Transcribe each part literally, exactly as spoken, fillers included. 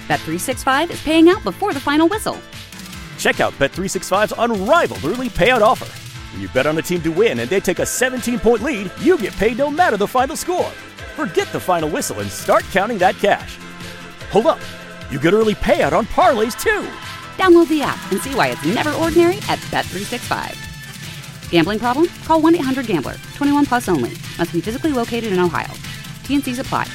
Bet three sixty-five is paying out before the final whistle. Check out Bet three sixty-five's unrivaled early payout offer. When you bet on a team to win and they take a seventeen-point lead, you get paid no matter the final score. Forget the final whistle and start counting that cash. Hold up. You get early payout on parlays, too. Download the app and see why it's never ordinary at Bet three sixty-five. Gambling problem? Call one eight hundred gambler. twenty-one plus only. Must be physically located in Ohio. T N Cs apply.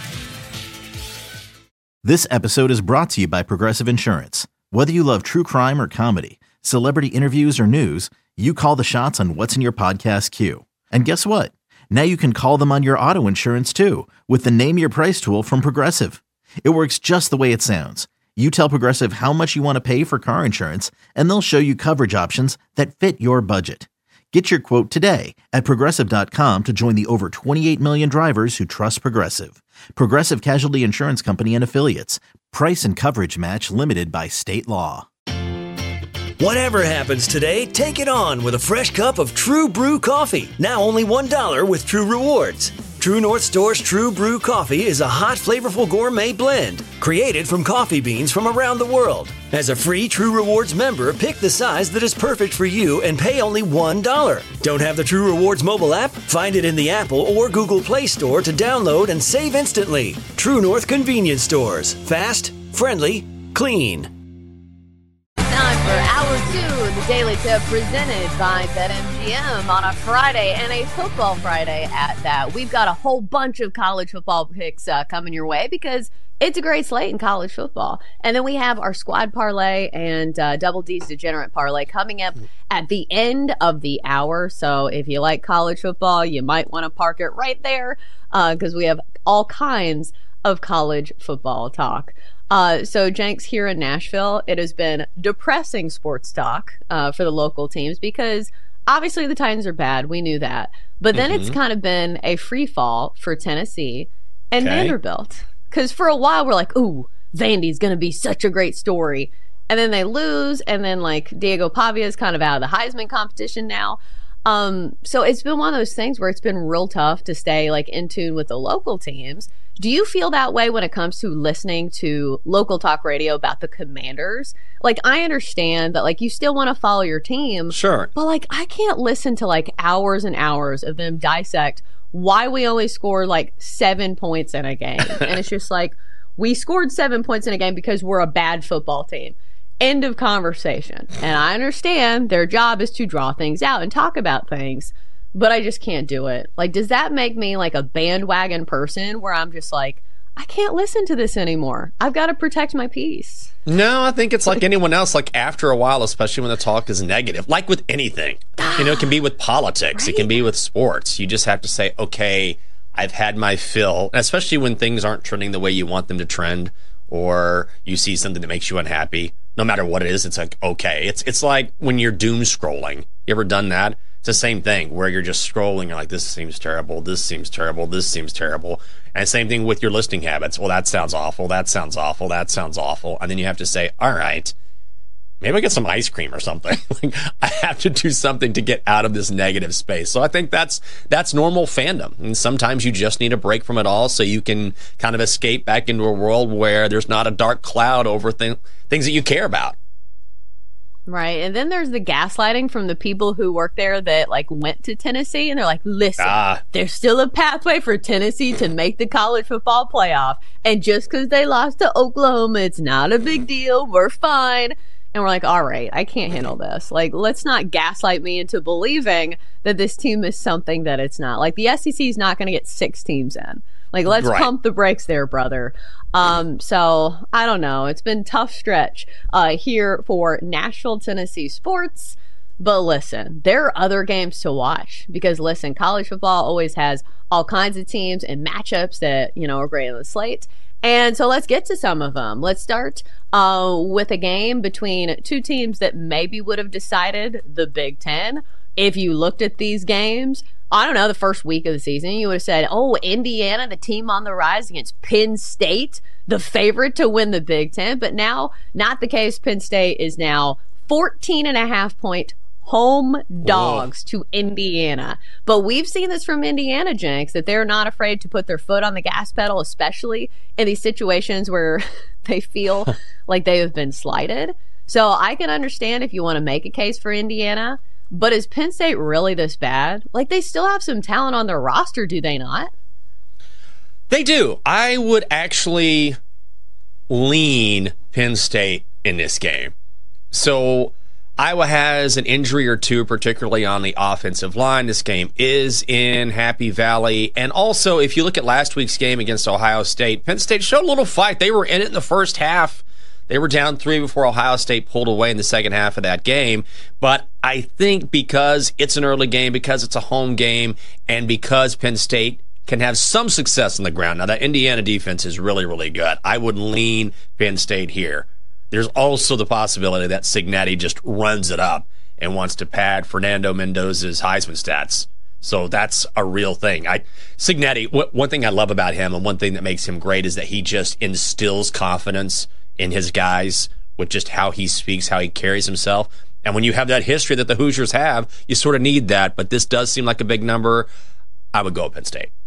This episode is brought to you by Progressive Insurance. Whether you love true crime or comedy, celebrity interviews or news, you call the shots on what's in your podcast queue. And guess what? Now you can call them on your auto insurance too with the Name Your Price tool from Progressive. It works just the way it sounds. You tell Progressive how much you want to pay for car insurance, and they'll show you coverage options that fit your budget. Get your quote today at Progressive dot com to join the over twenty-eight million drivers who trust Progressive. Progressive Casualty Insurance Company and Affiliates. Price and coverage match limited by state law. Whatever happens today, take it on with a fresh cup of True Brew coffee. Now only one dollar with True Rewards. True North Store's True Brew coffee is a hot, flavorful gourmet blend created from coffee beans from around the world. As a free True Rewards member, pick the size that is perfect for you and pay only one dollar. Don't have the True Rewards mobile app? Find it in the Apple or Google Play Store to download and save instantly. True North Convenience Stores. Fast, friendly, clean. Time for Hour two, the Daily Tip presented by BetMGM on a Friday, and a football Friday at that. We've got a whole bunch of college football picks uh, coming your way because it's a great slate in college football. And then we have our squad parlay and uh, Double D's Degenerate parlay coming up at the end of the hour. So if you like college football, you might want to park it right there because uh, we have all kinds of college football talk. Uh, so, Jenks, here in Nashville, it has been depressing sports talk uh, for the local teams because obviously the Titans are bad. We knew that. But then mm-hmm. it's kind of been a free fall for Tennessee and okay. Vanderbilt. Because for a while we're like, ooh, Vandy's going to be such a great story. And then they lose. And then, like, Diego Pavia is kind of out of the Heisman competition now. Um, so it's been one of those things where it's been real tough to stay, like, in tune with the local teams. Do you feel that way when it comes to listening to local talk radio about the Commanders? Like, I understand that, like, you still want to follow your team. Sure. But, like, I can't listen to, like, hours and hours of them dissect why we only scored, like, seven points in a game. And it's just like, we scored seven points in a game because we're a bad football team. End of conversation. And I understand their job is to draw things out and talk about things. But I just can't do it. Like, does that make me like a bandwagon person where I'm just like, I can't listen to this anymore. I've got to protect my peace. No, I think it's like anyone else. Like, after a while, especially when the talk is negative, like with anything, you know, it can be with politics. Right? It can be with sports. You just have to say, okay, I've had my fill, especially when things aren't trending the way you want them to trend, or you see something that makes you unhappy. No matter what it is, it's like, okay. It's, it's like when you're doom scrolling. You ever done that? It's the same thing where you're just scrolling. You're like, this seems terrible. This seems terrible. This seems terrible. And same thing with your listening habits. Well, that sounds awful. That sounds awful. That sounds awful. And then you have to say, all right, maybe I get some ice cream or something. Like, I have to do something to get out of this negative space. So I think that's that's normal fandom. And sometimes you just need a break from it all so you can kind of escape back into a world where there's not a dark cloud over th- things that you care about. Right. And then there's the gaslighting from the people who work there that, like, went to Tennessee, and they're like, listen, ah. there's still a pathway for Tennessee to make the college football playoff. And just because they lost to Oklahoma, it's not a big deal. We're fine. And we're like, all right, I can't handle this. Like, let's not gaslight me into believing that this team is something that it's not. Like, the S E C is not going to get six teams in. Like, let's right. pump the brakes there, brother. Um, so, I don't know. It's been a tough stretch uh, here for Nashville, Tennessee sports. But listen, there are other games to watch. Because, listen, college football always has all kinds of teams and matchups that, you know, are great on the slate. And so let's get to some of them. Let's start uh, with a game between two teams that maybe would have decided the Big Ten. If you looked at these games, I don't know, the first week of the season, you would have said, oh, Indiana, the team on the rise against Penn State, the favorite to win the Big Ten. But now, not the case. Penn State is now fourteen and a half point home dogs Whoa. to Indiana. But we've seen this from Indiana, Jenks, that they're not afraid to put their foot on the gas pedal, especially in these situations where they feel like they have been slighted. So I can understand if you want to make a case for Indiana, but is Penn State really this bad? Like, they still have some talent on their roster, do they not? They do. I would actually lean Penn State in this game. So Iowa has an injury or two, particularly on the offensive line. This game is in Happy Valley. And also, if you look at last week's game against Ohio State, Penn State showed a little fight. They were in it in the first half. They were down three before Ohio State pulled away in the second half of that game. But I think because it's an early game, because it's a home game, and because Penn State can have some success on the ground. Now, that Indiana defense is really, really good. I would lean Penn State here. There's also the possibility that Cignetti just runs it up and wants to pad Fernando Mendoza's Heisman stats. So that's a real thing. I Cignetti, w- one thing I love about him and one thing that makes him great is that he just instills confidence in his guys with just how he speaks, how he carries himself. And when you have that history that the Hoosiers have, you sort of need that. But this does seem like a big number. I would go with Penn State.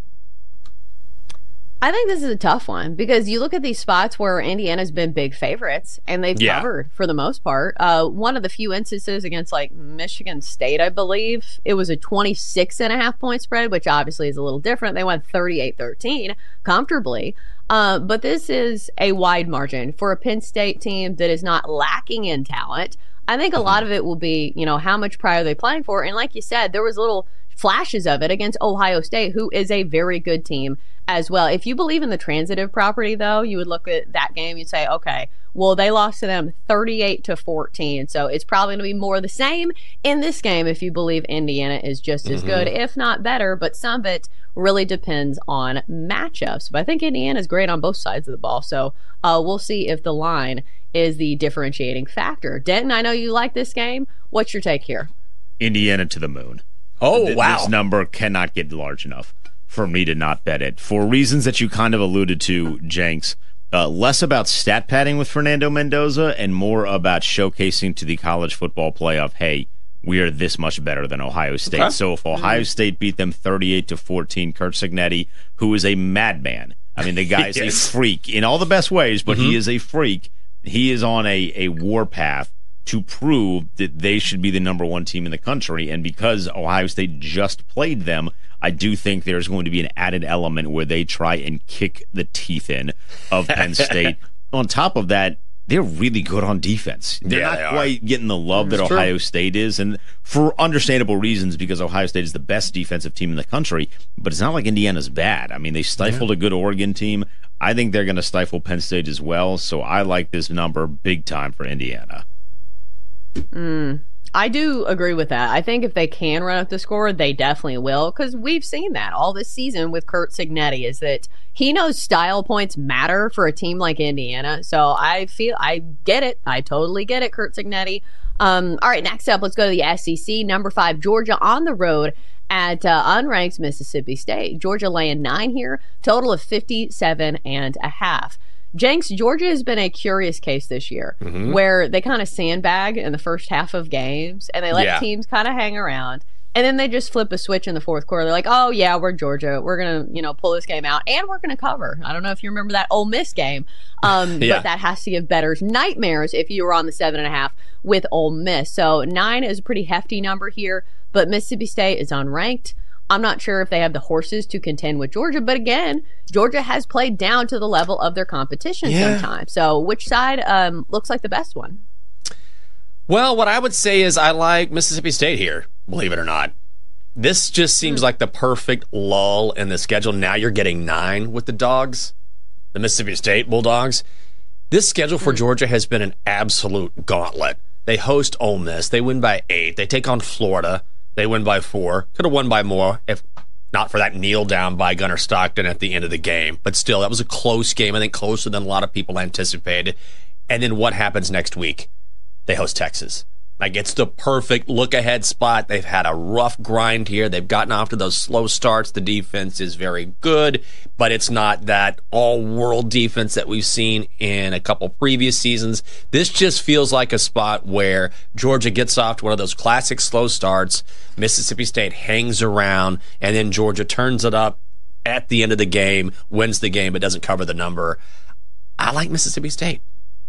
I think this is a tough one because you look at these spots where Indiana's been big favorites and they've yeah. covered for the most part. Uh, one of the few instances against like Michigan State, I believe, it was a twenty-six and a half point spread, which obviously is a little different. They went thirty-eight thirteen comfortably. Uh, but this is a wide margin for a Penn State team that is not lacking in talent. I think a lot of it will be, you know, how much pride are they playing for? And like you said, there was little flashes of it against Ohio State, who is a very good team as well. If you believe in the transitive property, though, you would look at that game, you'd say, okay, well, they lost to them thirty-eight to fourteen. So it's probably going to be more of the same in this game if you believe Indiana is just mm-hmm. as good, if not better. But some of it really depends on matchups. But I think Indiana is great on both sides of the ball. So uh, we'll see if the line is the differentiating factor. Denton, I know you like this game. What's your take here? Indiana to the moon. Oh, Th- wow. This number cannot get large enough for me to not bet it. For reasons that you kind of alluded to, Jenks, uh, less about stat padding with Fernando Mendoza and more about showcasing to the college football playoff, hey, we are this much better than Ohio State. Okay. So if Ohio State beat them thirty-eight to fourteen, Kurt Cignetti, who is a madman, I mean, the guy is yes. a freak in all the best ways, but mm-hmm. he is a freak. He is on a, a war path to prove that they should be the number one team in the country. And because Ohio State just played them, I do think there's going to be an added element where they try and kick the teeth in of Penn State. On top of that, they're really good on defense. They're yeah, not they quite getting the love that That's Ohio true. State is, and for understandable reasons, because Ohio State is the best defensive team in the country, but it's not like Indiana's bad. I mean, they stifled yeah. a good Oregon team. I think they're going to stifle Penn State as well, so I like this number big time for Indiana. Mm, I do agree with that. I think if they can run up the score, they definitely will, because we've seen that all this season with Kurt Cignetti, is that he knows style points matter for a team like Indiana. So I feel I get it. I totally get it, Kurt Cignetti. Um, all right, next up, let's go to the S E C. Number five, Georgia on the road at uh, unranked Mississippi State. Georgia laying nine here, total of fifty-seven and a half. Jenks, Georgia has been a curious case this year, mm-hmm. where they kind of sandbag in the first half of games and they let yeah. teams kind of hang around. And then they just flip a switch in the fourth quarter. They're like, oh, yeah, we're Georgia. We're going to, you know, pull this game out and we're going to cover. I don't know if you remember that Ole Miss game, um, yeah. but that has to give bettors nightmares if you were on the seven and a half with Ole Miss. So nine is a pretty hefty number here, but Mississippi State is unranked. I'm not sure if they have the horses to contend with Georgia, but again, Georgia has played down to the level of their competition yeah. sometimes. So which side um, looks like the best one? Well, what I would say is I like Mississippi State here, believe it or not. This just seems mm. like the perfect lull in the schedule. Now you're getting nine with the Dogs, the Mississippi State Bulldogs. This schedule for mm. Georgia has been an absolute gauntlet. They host Ole Miss. They win by eight. They take on Florida. They win by four. Could have won by more if not for that kneel down by Gunnar Stockton at the end of the game. But still, that was a close game. I think closer than a lot of people anticipated. And then what happens next week? They host Texas. Like, it's the perfect look-ahead spot. They've had a rough grind here. They've gotten off to those slow starts. The defense is very good, but it's not that all-world defense that we've seen in a couple previous seasons. This just feels like a spot where Georgia gets off to one of those classic slow starts. Mississippi State hangs around, and then Georgia turns it up at the end of the game, wins the game, but doesn't cover the number. I like Mississippi State.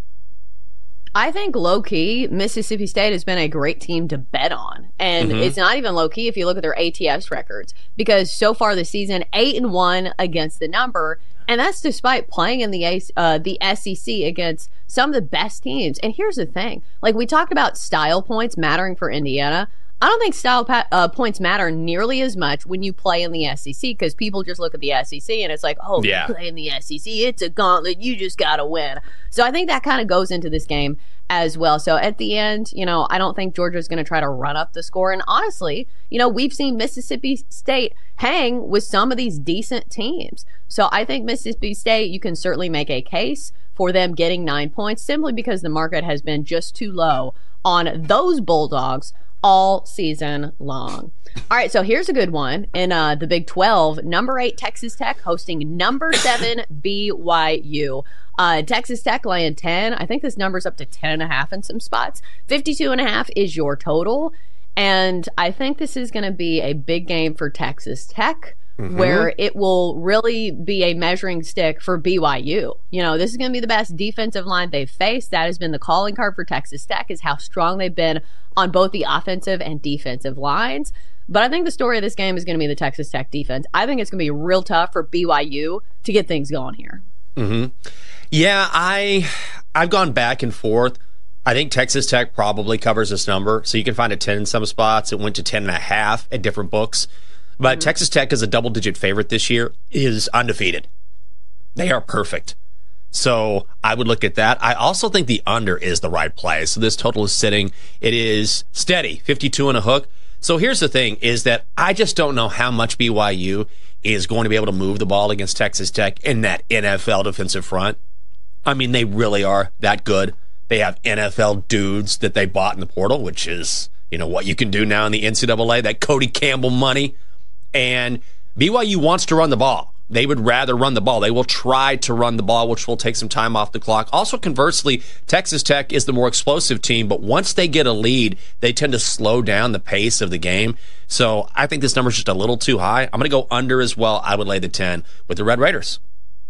I think low-key, Mississippi State has been a great team to bet on. And mm-hmm. it's not even low-key if you look at their A T S records. Because so far this season, eight and one against the number. And that's despite playing in the uh, the S E C against some of the best teams. And here's the thing. Like, we talked about style points mattering for Indiana. I don't think style pa- uh, points matter nearly as much when you play in the S E C, because people just look at the S E C and it's like, oh, yeah. you play in the S E C, it's a gauntlet, you just got to win. So I think that kind of goes into this game as well. So at the end, you know, I don't think Georgia's going to try to run up the score. And honestly, you know, we've seen Mississippi State hang with some of these decent teams. So I think Mississippi State, you can certainly make a case for them getting nine points simply because the market has been just too low on those Bulldogs all season long. All right, so here's a good one. In uh, the Big twelve, number eight Texas Tech hosting number seven B Y U. Uh, Texas Tech laying ten. I think this number's up to ten and a half in some spots. fifty-two and a half is your total. And I think this is going to be a big game for Texas Tech, mm-hmm. where it will really be a measuring stick for B Y U. You know, this is going to be the best defensive line they've faced. That has been the calling card for Texas Tech, is how strong they've been on both the offensive and defensive lines. But I think the story of this game is going to be the Texas Tech defense. I think it's going to be real tough for B Y U to get things going here. Mm-hmm. Yeah, I, I've gone back and forth. I think Texas Tech probably covers this number. So you can find a ten in some spots. It went to ten and a half at different books. But mm-hmm. Texas Tech is a double-digit favorite this year, is undefeated. They are perfect. So I would look at that. I also think the under is the right play. So this total is sitting. It is steady, fifty-two and a hook. So here's the thing, is that I just don't know how much B Y U is going to be able to move the ball against Texas Tech in that N F L defensive front. I mean, they really are that good. They have N F L dudes that they bought in the portal, which is, you know, what you can do now in the N C double A, that Cody Campbell money. And B Y U wants to run the ball. They would rather run the ball. They will try to run the ball, which will take some time off the clock. Also, conversely, Texas Tech is the more explosive team, but once they get a lead, they tend to slow down the pace of the game. So I think this number is just a little too high. I'm going to go under as well. I would lay the ten with the Red Raiders.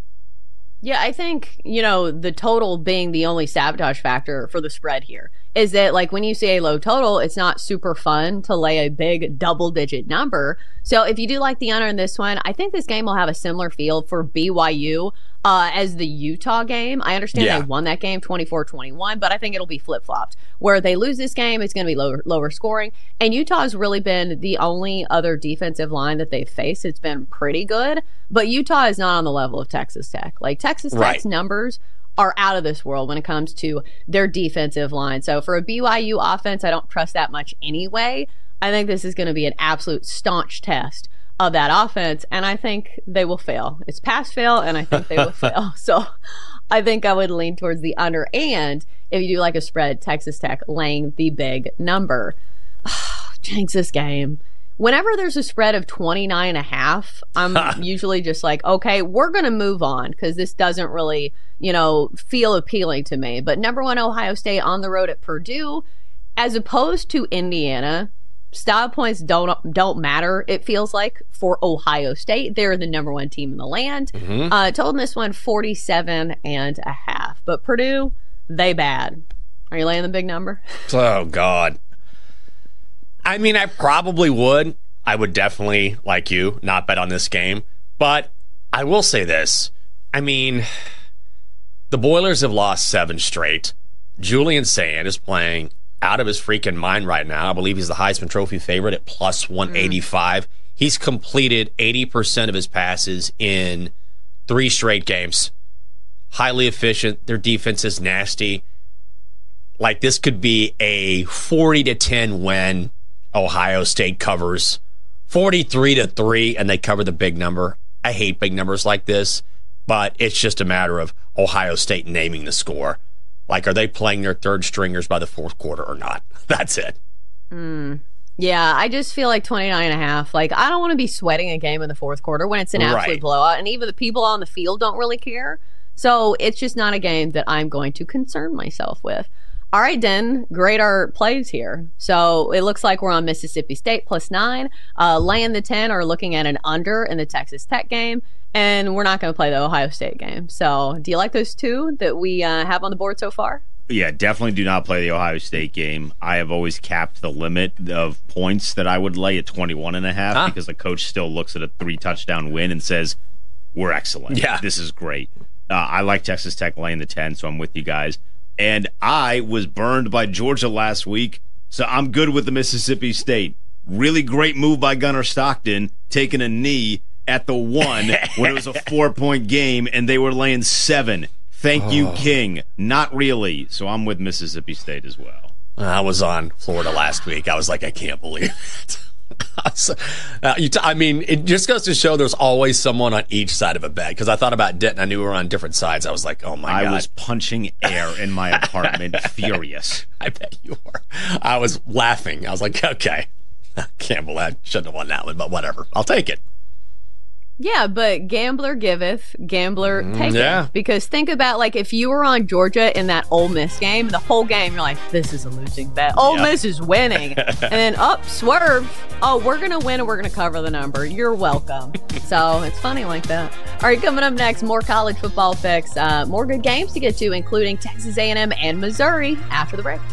Yeah, I think, you know, the total being the only sabotage factor for the spread here is that, like, when you see a low total, it's not super fun to lay a big double-digit number. So if you do like the under in this one, I think this game will have a similar feel for B Y U uh, as the Utah game. I understand yeah. they won that game twenty-four twenty-one, but I think it'll be flip-flopped. Where they lose this game, it's going to be lower, lower scoring. And Utah has really been the only other defensive line that they've faced. It's been pretty good. But Utah is not on the level of Texas Tech. Like, Texas Tech's right. numbers are out of this world when it comes to their defensive line. So for a B Y U offense, I don't trust that much anyway. I think this is going to be an absolute staunch test of that offense, and I think they will fail. It's pass fail, and I think they will fail. So I think I would lean towards the under. And if you do like a spread, Texas Tech laying the big number. Oh, jinx this game. Whenever there's a spread of twenty-nine and a half, I'm usually just like, okay, we're going to move on because this doesn't really, you know, feel appealing to me. But number one, Ohio State on the road at Purdue, as opposed to Indiana, style points don't don't matter, it feels like, for Ohio State. They're the number one team in the land. Mm-hmm. Uh, told this one forty-seven and a half. But Purdue, they bad. Are you laying the big number? Oh, God. I mean, I probably would. I would definitely, like you, not bet on this game. But I will say this. I mean, the Boilers have lost seven straight. Julian Sand is playing out of his freaking mind right now. I believe he's the Heisman Trophy favorite at plus one eighty-five. Mm. He's completed eighty percent of his passes in three straight games. Highly efficient. Their defense is nasty. Like, this could be a forty to ten win. Ohio State covers forty-three to three, and they cover the big number. I hate big numbers like this, but it's just a matter of Ohio State naming the score. Like, are they playing their third stringers by the fourth quarter or not? That's it. Mm. Yeah, I just feel like twenty-nine and a half. Like, I don't want to be sweating a game in the fourth quarter when it's an absolute Right. blowout, and even the people on the field don't really care. So it's just not a game that I'm going to concern myself with. All right, Den, grade our plays here. So it looks like we're on Mississippi State plus nine. Uh, laying the ten or looking at an under in the Texas Tech game. And we're not going to play the Ohio State game. So do you like those two that we uh, have on the board so far? Yeah, definitely do not play the Ohio State game. I have always capped the limit of points that I would lay at twenty-one and a half Huh? because the coach still looks at a three touchdown win and says, we're excellent. Yeah. This is great. Uh, I like Texas Tech laying the ten, so I'm with you guys. And I was burned by Georgia last week, so I'm good with the Mississippi State. Really great move by Gunnar Stockton, taking a knee at the one when it was a four-point game, and they were laying seven. Thank you, King. Not really. So I'm with Mississippi State as well. I was on Florida last week. I was like, I can't believe it. So, uh, you t- I mean, it just goes to show there's always someone on each side of a bet. Because I thought about Denton. I knew we were on different sides. I was like, oh, my I God. was punching air in my apartment, furious. I bet you were. I was laughing. I was like, okay. I can't believe I shouldn't have won that one, but whatever. I'll take it. Yeah, but gambler giveth, gambler taketh. yeah. Because think about, like, if you were on Georgia in that Ole Miss game, the whole game, you're like, this is a losing bet. Ole Yep. Miss is winning. And then, up, swerve. Oh, we're going to win and we're going to cover the number. You're welcome. So it's funny like that. All right, coming up next, more college football picks. Uh, more good games to get to, including Texas A and M and Missouri after the break.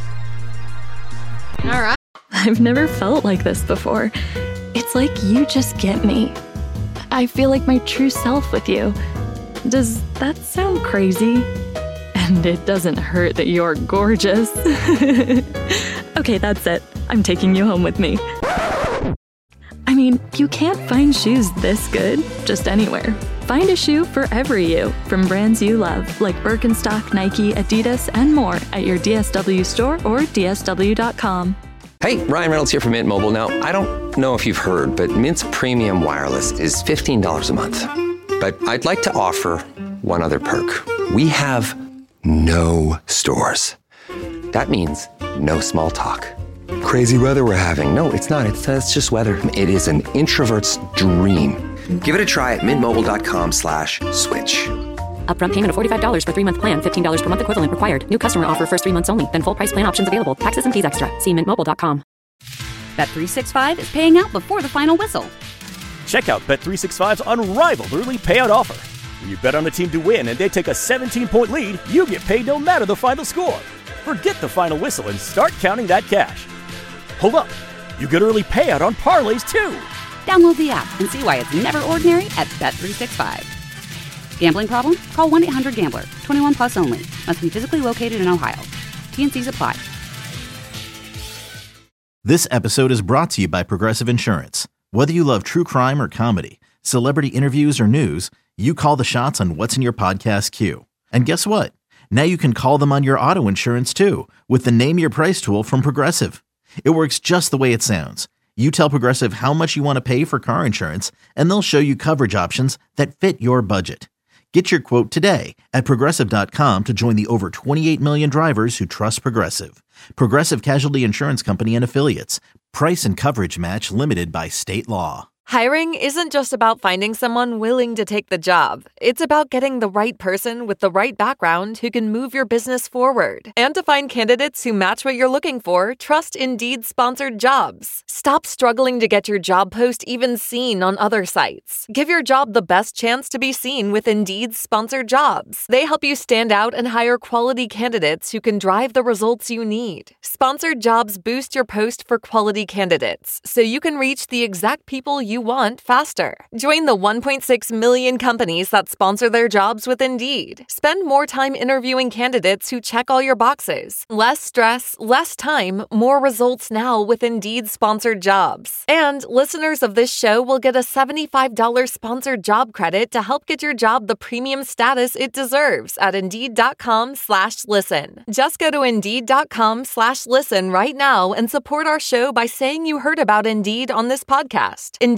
All right. I've never felt like this before. It's like you just get me. I feel like my true self with you. Does that sound crazy? And it doesn't hurt that you're gorgeous. Okay, that's it. I'm taking you home with me. I mean, you can't find shoes this good just anywhere. Find a shoe for every you from brands you love, like Birkenstock, Nike, Adidas, and more at your D S W store or D S W dot com. Hey, Ryan Reynolds here from Mint Mobile. Now, I don't know if you've heard, but Mint's premium wireless is fifteen dollars a month. But I'd like to offer one other perk. We have no stores. That means no small talk. Crazy weather we're having. No, it's not. It's, uh, it's just weather. It is an introvert's dream. Give it a try at mintmobile.com slash switch. Upfront payment of forty-five dollars for three-month plan, fifteen dollars per month equivalent required. New customer offer first three months only, then full price plan options available. Taxes and fees extra. See mint mobile dot com. Bet three sixty-five is paying out before the final whistle. Check out Bet three sixty-five's unrivaled early payout offer. When you bet on a team to win and they take a seventeen-point lead, you get paid no matter the final score. Forget the final whistle and start counting that cash. Hold up. You get early payout on parlays, too. Download the app and see why it's never ordinary at Bet three sixty-five. Gambling problem? Call one eight hundred gambler. twenty-one plus only. Must be physically located in Ohio. T and C's apply. This episode is brought to you by Progressive Insurance. Whether you love true crime or comedy, celebrity interviews or news, you call the shots on what's in your podcast queue. And guess what? Now you can call them on your auto insurance too with the Name Your Price tool from Progressive. It works just the way it sounds. You tell Progressive how much you want to pay for car insurance, and they'll show you coverage options that fit your budget. Get your quote today at Progressive dot com to join the over twenty-eight million drivers who trust Progressive. Progressive Casualty Insurance Company and Affiliates. Price and coverage match limited by state law. Hiring isn't just about finding someone willing to take the job. It's about getting the right person with the right background who can move your business forward. And to find candidates who match what you're looking for, trust Indeed-sponsored jobs. Stop struggling to get your job post even seen on other sites. Give your job the best chance to be seen with Indeed-sponsored jobs. They help you stand out and hire quality candidates who can drive the results you need. Sponsored jobs boost your post for quality candidates, so you can reach the exact people you want faster. Join the one point six million companies that sponsor their jobs with Indeed. Spend more time interviewing candidates who check all your boxes. Less stress, less time, more results now with Indeed sponsored jobs. And listeners of this show will get a seventy-five dollars sponsored job credit to help get your job the premium status it deserves at Indeed.com slash listen. Just go to Indeed.com slash listen right now and support our show by saying you heard about Indeed on this podcast. Indeed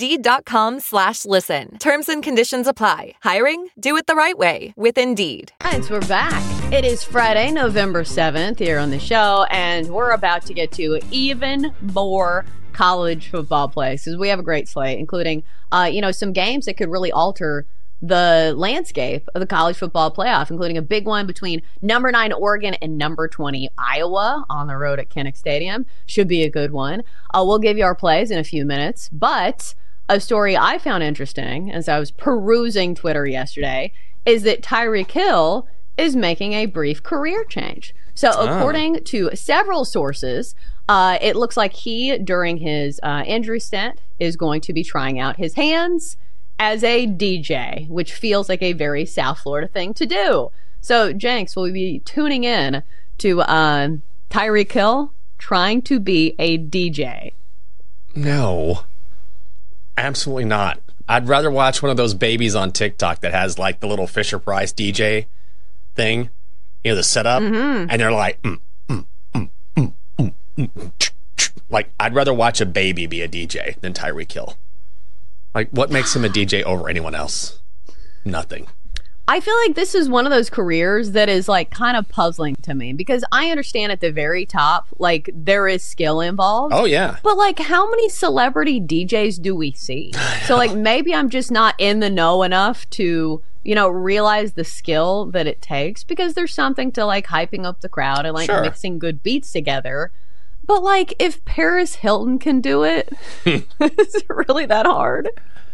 Indeed.com slash listen. Terms and conditions apply. Hiring? Do it the right way with Indeed. Thanks, we're back. It is Friday, November seventh here on the show, and we're about to get to even more college football plays because we have a great slate, including, uh, you know, some games that could really alter the landscape of the college football playoff, including a big one between number nine Oregon and number twenty Iowa on the road at Kinnick Stadium. Should be a good one. Uh, we'll give you our plays in a few minutes, but a story I found interesting as I was perusing Twitter yesterday is that Tyreek Hill is making a brief career change. So according oh. to several sources, uh, it looks like he, during his uh, injury stint, is going to be trying out his hands as a D J, which feels like a very South Florida thing to do. So, Jenks, will we be tuning in to uh, Tyreek Hill trying to be a D J? No. Absolutely not. I'd rather watch one of those babies on TikTok that has, like, the little Fisher-Price D J thing, you know, the setup, mm-hmm. and they're like, mm, mm, mm, mm, mm, mm. like, I'd rather watch a baby be a D J than Tyreek Hill. Like, what makes him a D J over anyone else? Nothing. I feel like this is one of those careers that is, like, kind of puzzling to me because I understand at the very top, like, there is skill involved. Oh, yeah. But, like, how many celebrity D Js do we see? So, like, maybe I'm just not in the know enough to, you know, realize the skill that it takes because there's something to, like, hyping up the crowd and, like, sure. mixing good beats together. But, like, if Paris Hilton can do it, is it really that hard?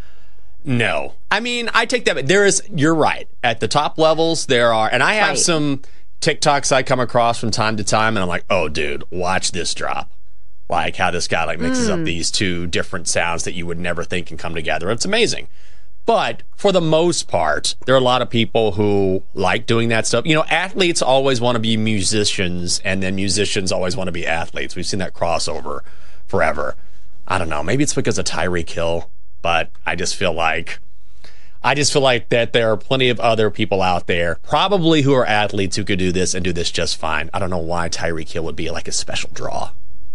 No. I mean, I take that. There is, you're right. At the top levels, there are, and I have right. some TikToks I come across from time to time, and I'm like, oh, dude, watch this drop. Like how this guy, like, mixes mm. up these two different sounds that you would never think can come together. It's amazing. But for the most part, there are a lot of people who like doing that stuff. You know, athletes always want to be musicians, and then musicians always want to be athletes. We've seen that crossover forever. I don't know. Maybe it's because of Tyreek Hill, but I just feel like I just feel like that there are plenty of other people out there, probably who are athletes, who could do this and do this just fine. I don't know why Tyreek Hill would be like a special draw.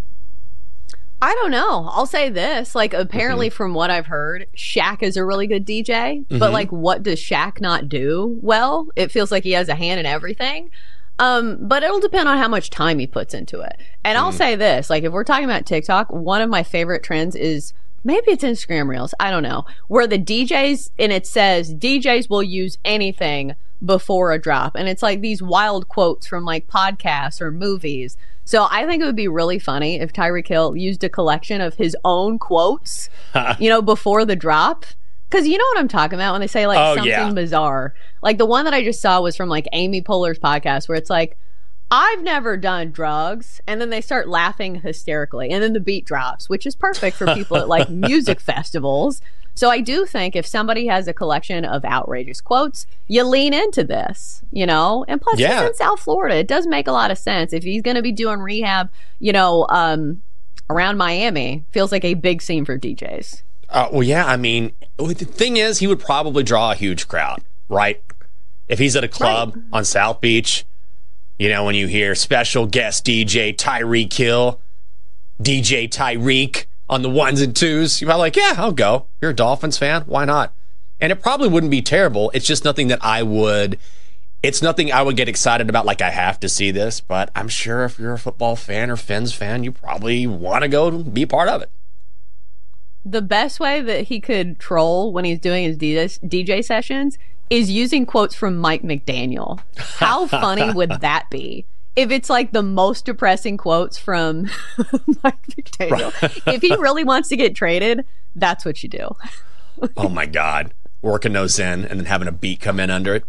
I don't know. I'll say this. Like, apparently, mm-hmm. from what I've heard, Shaq is a really good D J. Mm-hmm. But, like, what does Shaq not do well? It feels like he has a hand in everything. Um, but it'll depend on how much time he puts into it. And mm. I'll say this. Like, if we're talking about TikTok, one of my favorite trends is, maybe it's Instagram Reels, I don't know, where the D Js, and it says, D Js will use anything before a drop. And it's, like, these wild quotes from, like, podcasts or movies. So I think it would be really funny if Tyreek Hill used a collection of his own quotes, you know, before the drop. Because you know what I'm talking about when they say, like, oh, something yeah. bizarre. Like, the one that I just saw was from, like, Amy Poehler's podcast where it's like, I've never done drugs. And then they start laughing hysterically. And then the beat drops, which is perfect for people at, like, music festivals. So I do think if somebody has a collection of outrageous quotes, you lean into this, you know? And plus, yeah. he's in South Florida. It does make a lot of sense. If he's going to be doing rehab, you know, um, around Miami, feels like a big scene for D Js. Uh, well, yeah, I mean, the thing is, he would probably draw a huge crowd, right? If he's at a club right. on South Beach, you know, when you hear special guest D J Tyreek Hill, D J Tyreek, on the ones and twos, you're like, yeah, I'll go. You're a Dolphins fan? Why not? And it probably wouldn't be terrible. It's just nothing that I would, it's nothing I would get excited about, like I have to see this, but I'm sure if you're a football fan or Fins fan, you probably want to go be part of it. The best way that he could troll when he's doing his D J sessions is using quotes from Mike McDaniel. How funny would that be? If it's like the most depressing quotes from Mike McDaniel. Right. If he really wants to get traded, that's what you do. Oh my God. Working those in and then having a beat come in under it.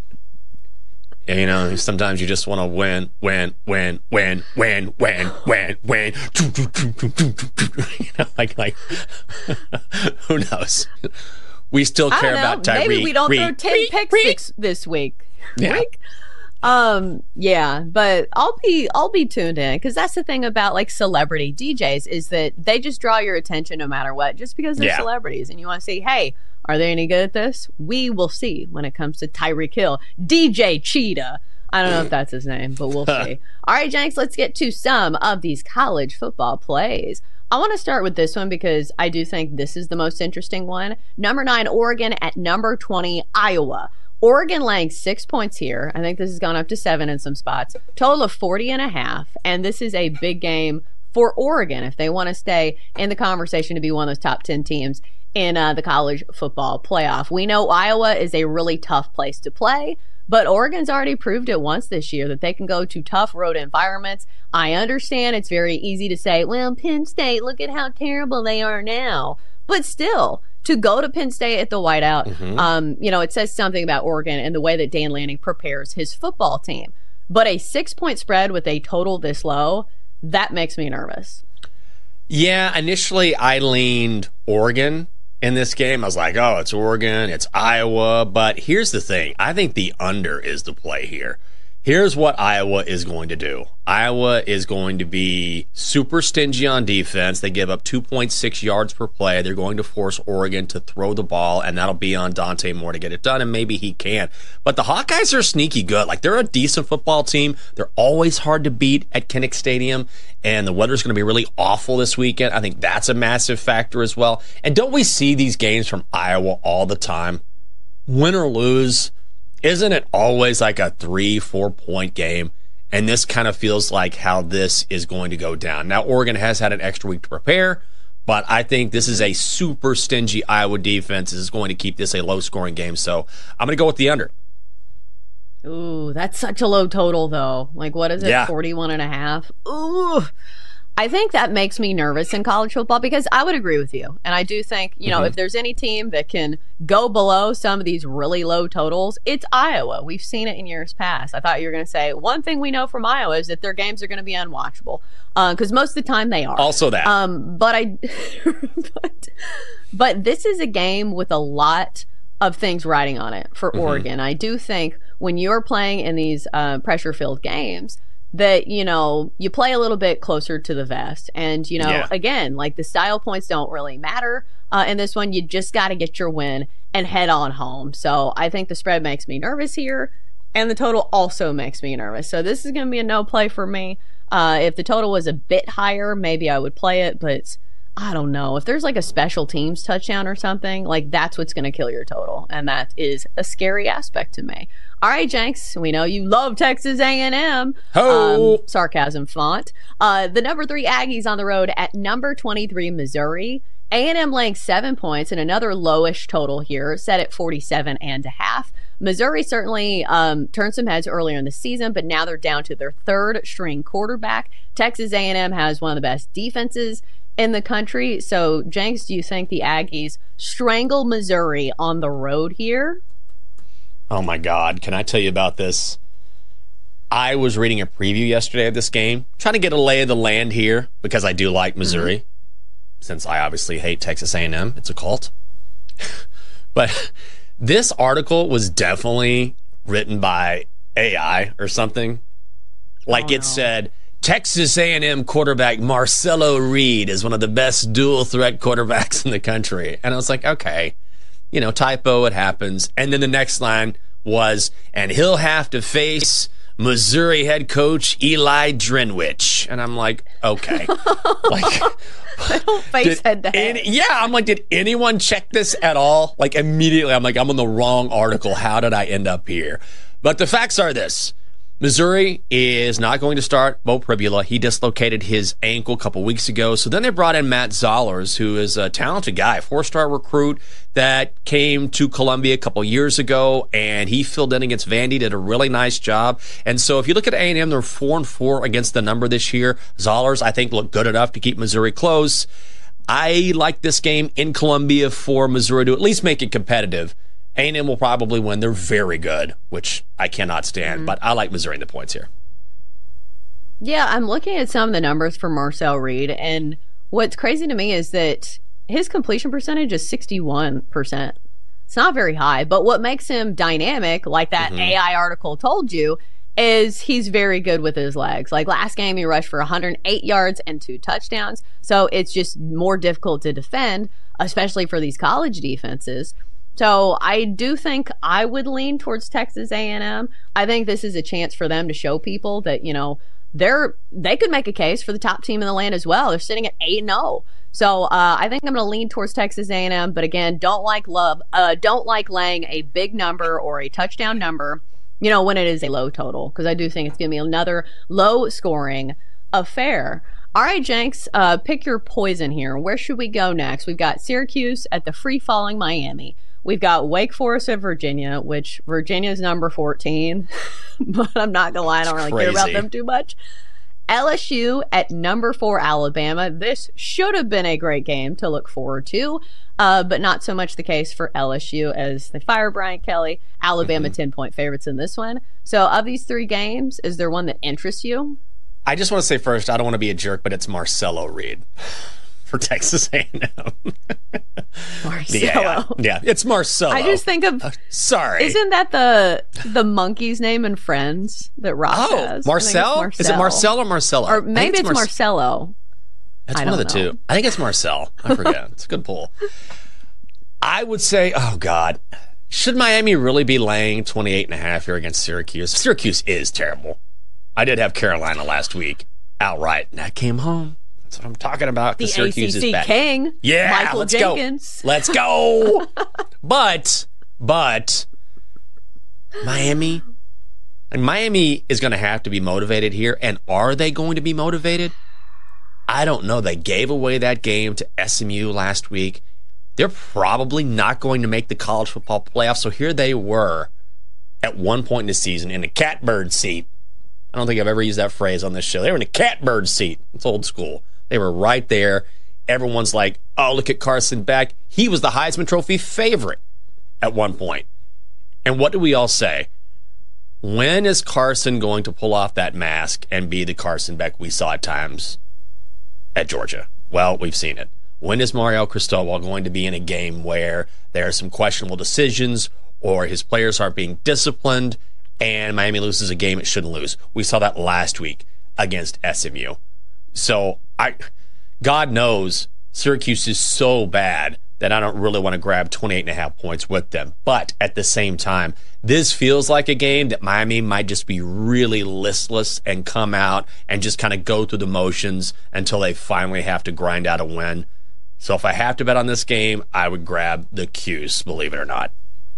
And, you know, sometimes you just want to win, win, win, win, win, win, win, win. You know, like, like, who knows? We still care about Tyreek. Maybe we don't re, throw ten re, picks re. this, this week. Yeah. Week? Um, yeah, but I'll be, I'll be tuned in because that's the thing about like celebrity D Js is that they just draw your attention no matter what, just because they're yeah. celebrities and you want to see, hey, are they any good at this? We will see when it comes to Tyreek Hill, D J Cheetah. I don't know if that's his name, but we'll see. All right, Jenks, let's get to some of these college football plays. I want to start with this one because I do think this is the most interesting one. Number nine, Oregon at number twenty, Iowa. Oregon laying six points here. I think this has gone up to seven in some spots. Total of forty and a half. And this is a big game for Oregon if they want to stay in the conversation to be one of those top ten teams in uh, the college football playoff. We know Iowa is a really tough place to play, but Oregon's already proved it once this year that they can go to tough road environments. I understand it's very easy to say, well, Penn State, look at how terrible they are now. But still, to go to Penn State at the whiteout, mm-hmm. um, you know, it says something about Oregon and the way that Dan Lanning prepares his football team. But a six-point spread with a total this low, that makes me nervous. Yeah, initially I leaned Oregon in this game. I was like, oh, it's Oregon, it's Iowa. But here's the thing. I think the under is the play here. Here's what Iowa is going to do. Iowa is going to be super stingy on defense. They give up two point six yards per play. They're going to force Oregon to throw the ball, and that'll be on Dante Moore to get it done, and maybe he can. But the Hawkeyes are sneaky good. Like, they're a decent football team. They're always hard to beat at Kinnick Stadium, and the weather's going to be really awful this weekend. I think that's a massive factor as well. And don't we see these games from Iowa all the time? Win or lose, isn't it always like a three, four-point game? And this kind of feels like how this is going to go down. Now, Oregon has had an extra week to prepare, but I think this is a super stingy Iowa defense. This is going to keep this a low-scoring game, so I'm going to go with the under. Ooh, that's such a low total, though. Like, what is it, yeah. forty-one and a half? Ooh. I think that makes me nervous in college football because I would agree with you. And I do think, you know, mm-hmm. if there's any team that can go below some of these really low totals, it's Iowa. We've seen it in years past. I thought you were going to say one thing we know from Iowa is that their games are going to be unwatchable because uh, most of the time they are. Also that. Um, but I, but, but this is a game with a lot of things riding on it for mm-hmm. Oregon. I do think when you're playing in these uh, pressure-filled games, that, you know, you play a little bit closer to the vest. And, you know, yeah. again, like the style points don't really matter uh, in this one. You just got to get your win and head on home. So I think the spread makes me nervous here. And the total also makes me nervous. So this is going to be a no play for me. Uh, if the total was a bit higher, maybe I would play it. But I don't know. If there's like a special teams touchdown or something, like that's what's going to kill your total. And that is a scary aspect to me. All right, Jenks, we know you love Texas A and M. Ho! Um, sarcasm font. Uh, the number three Aggies on the road at number twenty-three, Missouri. A and M laying seven points and another lowish total here, set at forty-seven and a half. Missouri certainly um, turned some heads earlier in the season, but now they're down to their third string quarterback. Texas A and M has one of the best defenses in the country. So, Jenks, do you think the Aggies strangle Missouri on the road here? Oh, my God. Can I tell you about this? I was reading a preview yesterday of this game, trying to get a lay of the land here because I do like Missouri, mm-hmm. since I obviously hate Texas A and M. It's a cult. But this article was definitely written by A I or something. Like oh, it no. said, Texas A and M quarterback Marcelo Reed is one of the best dual-threat quarterbacks in the country. And I was like, okay. You know, typo, it happens. And then the next line was, and he'll have to face Missouri head coach Eli Drinwich. And I'm like, okay. like, I don't face head to head. Any, yeah, I'm like, did anyone check this at all? Like, immediately, I'm like, I'm on the wrong article. How did I end up here? But the facts are this. Missouri is not going to start Bo Pribula. He dislocated his ankle a couple weeks ago. So then they brought in Matt Zollers, who is a talented guy, four-star recruit that came to Columbia a couple years ago, and he filled in against Vandy, did a really nice job. And so if you look at A and M, they're four and four against the number this year. Zollers, I think, look good enough to keep Missouri close. I like this game in Columbia for Missouri to at least make it competitive. A and M will probably win. They're very good, which I cannot stand, mm-hmm. but I like Missouri in the points here. Yeah, I'm looking at some of the numbers for Marcel Reed, and what's crazy to me is that his completion percentage is sixty-one percent. It's not very high, but what makes him dynamic, like that mm-hmm. A I article told you, is he's very good with his legs. Like last game, he rushed for one hundred eight yards and two touchdowns, so it's just more difficult to defend, especially for these college defenses. So I do think I would lean towards Texas A and M. I think this is a chance for them to show people that, you know, they're they could make a case for the top team in the land as well. They're sitting at eight and oh. So uh, I think I'm going to lean towards Texas A and M, but again, don't like love, uh, don't like laying a big number or a touchdown number, you know, when it is a low total, because I do think it's going to be another low scoring affair. All right, Jenks, uh, pick your poison here. Where should we go next? We've got Syracuse at the free-falling Miami. We've got Wake Forest at Virginia, which Virginia's number fourteen, but I'm not going to lie, I don't really care about them too much. L S U at number four Alabama. This should have been a great game to look forward to, uh, but not so much the case for L S U as they fire Brian Kelly. Alabama mm-hmm. ten-point favorites in this one. So of these three games, is there one that interests you? I just want to say first, I don't want to be a jerk, but it's Marcelo Reed for Texas A and M. Marcelo. Yeah, yeah, it's Marcelo. I just think of... Uh, sorry. Isn't that the the monkey's name in Friends that Ross oh, has? Marcel? Marcel? Is it Marcel or Marcelo? Or maybe it's, it's Mar- Marcelo. It's I one of the know. two. I think it's Marcel. I forget. It's a good pull. I would say, oh, God. Should Miami really be laying twenty-eight and a half here against Syracuse? Syracuse is terrible. I did have Carolina last week outright, and I came home. That's what I'm talking about. The Syracuse A C C is bad. king, yeah, Michael let's Jenkins. Go. Let's go. but, but, Miami, and Miami is going to have to be motivated here. And are they going to be motivated? I don't know. They gave away that game to S M U last week. They're probably not going to make the college football playoffs. So here they were at one point in the season in the catbird seat. I don't think I've ever used that phrase on this show. They were in a catbird seat. It's old school. They were right there. Everyone's like, oh, look at Carson Beck. He was the Heisman Trophy favorite at one point. And what do we all say? When is Carson going to pull off that mask and be the Carson Beck we saw at times at Georgia? Well, we've seen it. When is Mario Cristobal going to be in a game where there are some questionable decisions or his players aren't being disciplined and Miami loses a game it shouldn't lose? We saw that last week against S M U. So, I, God knows Syracuse is so bad that I don't really want to grab twenty-eight and a half points with them. But at the same time, this feels like a game that Miami might just be really listless and come out and just kind of go through the motions until they finally have to grind out a win. So if I have to bet on this game, I would grab the Cuse, believe it or not.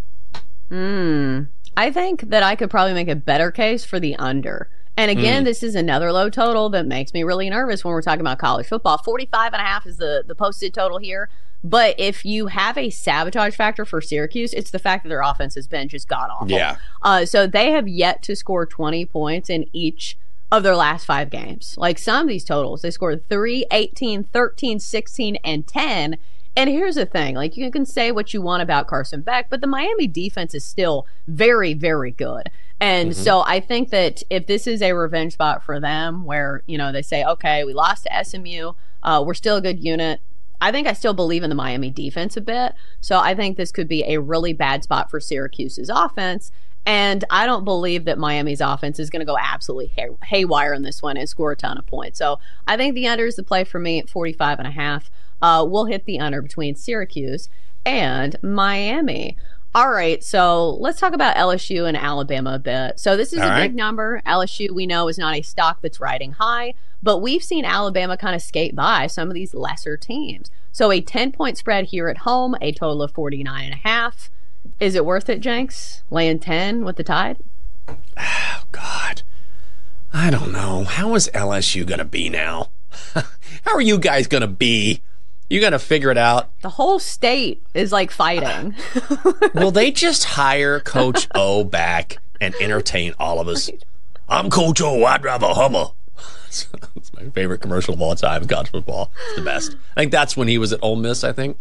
Hmm. I think that I could probably make a better case for the under. And again, mm. this is another low total that makes me really nervous when we're talking about college football. forty-five and a half is the, the posted total here. But if you have a sabotage factor for Syracuse, it's the fact that their offense has been just god-awful. Yeah. Uh, so they have yet to score twenty points in each of their last five games. Like some of these totals, they scored three, eighteen, thirteen, sixteen, and ten. And here's the thing, like you can say what you want about Carson Beck, but the Miami defense is still very, very good. And mm-hmm. so I think that if this is a revenge spot for them where, you know, they say, okay, we lost to S M U, uh, we're still a good unit. I think I still believe in the Miami defense a bit. So I think this could be a really bad spot for Syracuse's offense. And I don't believe that Miami's offense is going to go absolutely hay- haywire in this one and score a ton of points. So I think the under is the play for me at forty-five and a half. Uh, we'll hit the under between Syracuse and Miami. All right, so let's talk about L S U and Alabama a bit. So this is All a right. big number. L S U, we know, is not a stock that's riding high, but we've seen Alabama kind of skate by some of these lesser teams. So a ten-point spread here at home, a total of forty-nine and a half. Is it worth it, Jenks? Laying ten with the Tide? Oh, God. I don't know. How is L S U going to be now? How are you guys going to be? You got to figure it out. The whole state is like fighting. Will they just hire Coach O back and entertain all of us? Right. I'm Coach O. I'd drive a Hummer. It's my favorite commercial of all time in college football. It's the best. I think that's when he was at Ole Miss, I think.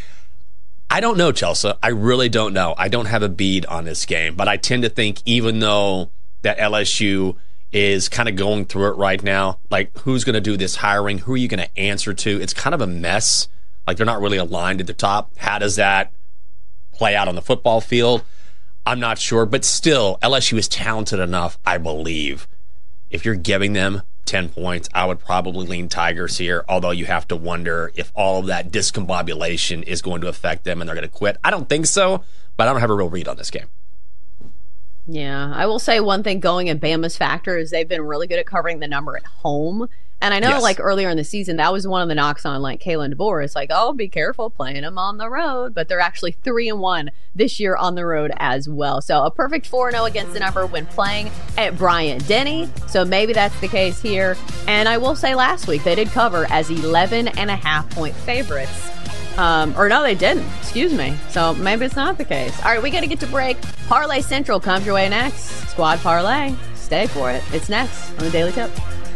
I don't know, Chelsea. I really don't know. I don't have a bead on this game, but I tend to think even though that L S U is kind of going through it right now. Like, who's going to do this hiring? Who are you going to answer to? It's kind of a mess. Like, they're not really aligned at the top. How does that play out on the football field? I'm not sure. But still, L S U is talented enough, I believe. If you're giving them ten points, I would probably lean Tigers here, although you have to wonder if all of that discombobulation is going to affect them and they're going to quit. I don't think so, but I don't have a real read on this game. Yeah, I will say one thing going in Bama's factor is they've been really good at covering the number at home. And I know, Yes. like, earlier in the season, that was one of the knocks on, like, Kalen DeBoer. It's like, oh, be careful playing them on the road. But they're actually three and one this year on the road as well. So a perfect four and oh against the number when playing at Bryant-Denny. So maybe that's the case here. And I will say last week they did cover as eleven and a half point favorites. Um, or no, they didn't. Excuse me. So maybe it's not the case. All right, we got to get to break. Parlay Central comes your way next. Squad Parlay. Stay for it. It's next on the Daily Tip.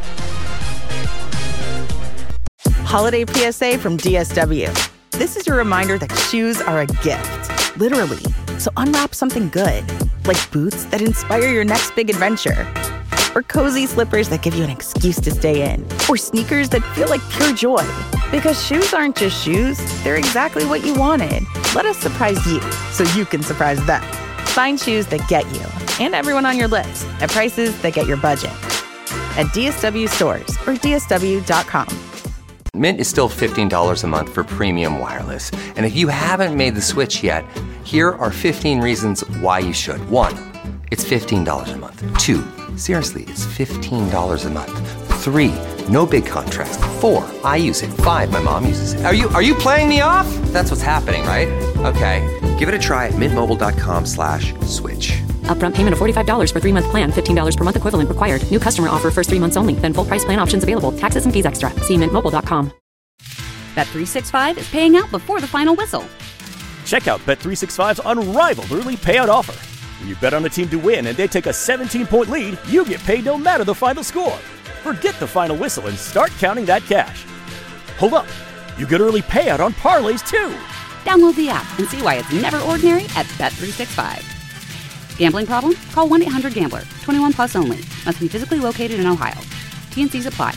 Holiday P S A from D S W. This is your reminder that shoes are a gift, literally. So unwrap something good, like boots that inspire your next big adventure, or cozy slippers that give you an excuse to stay in, or sneakers that feel like pure joy. Because shoes aren't just shoes, they're exactly what you wanted. Let us surprise you so you can surprise them. Find shoes that get you and everyone on your list at prices that get your budget. At D S W stores or D S W dot com. Mint is still fifteen dollars a month for premium wireless. And if you haven't made the switch yet, here are fifteen reasons why you should. One, it's fifteen dollars a month. Two, seriously, it's fifteen dollars a month. Three, no big contrast. Four, I use it. Five, my mom uses it. Are you are you playing me off? That's what's happening, right? Okay, give it a try at mintmobile.com slash switch. Upfront payment of forty-five dollars for three-month plan, fifteen dollars per month equivalent required. New customer offer first three months only. Then full price plan options available. Taxes and fees extra. See mint mobile dot com. Bet three sixty-five is paying out before the final whistle. Check out Bet three sixty-five's unrivaled early payout offer. When you bet on a team to win and they take a seventeen-point lead, you get paid no matter the final score. Forget the final whistle and start counting that cash. Hold up. You get early payout on parlays, too. Download the app and see why it's never ordinary at Bet three sixty-five. Gambling problem? Call one eight hundred gambler. twenty-one plus only. Must be physically located in Ohio. T N Cs apply.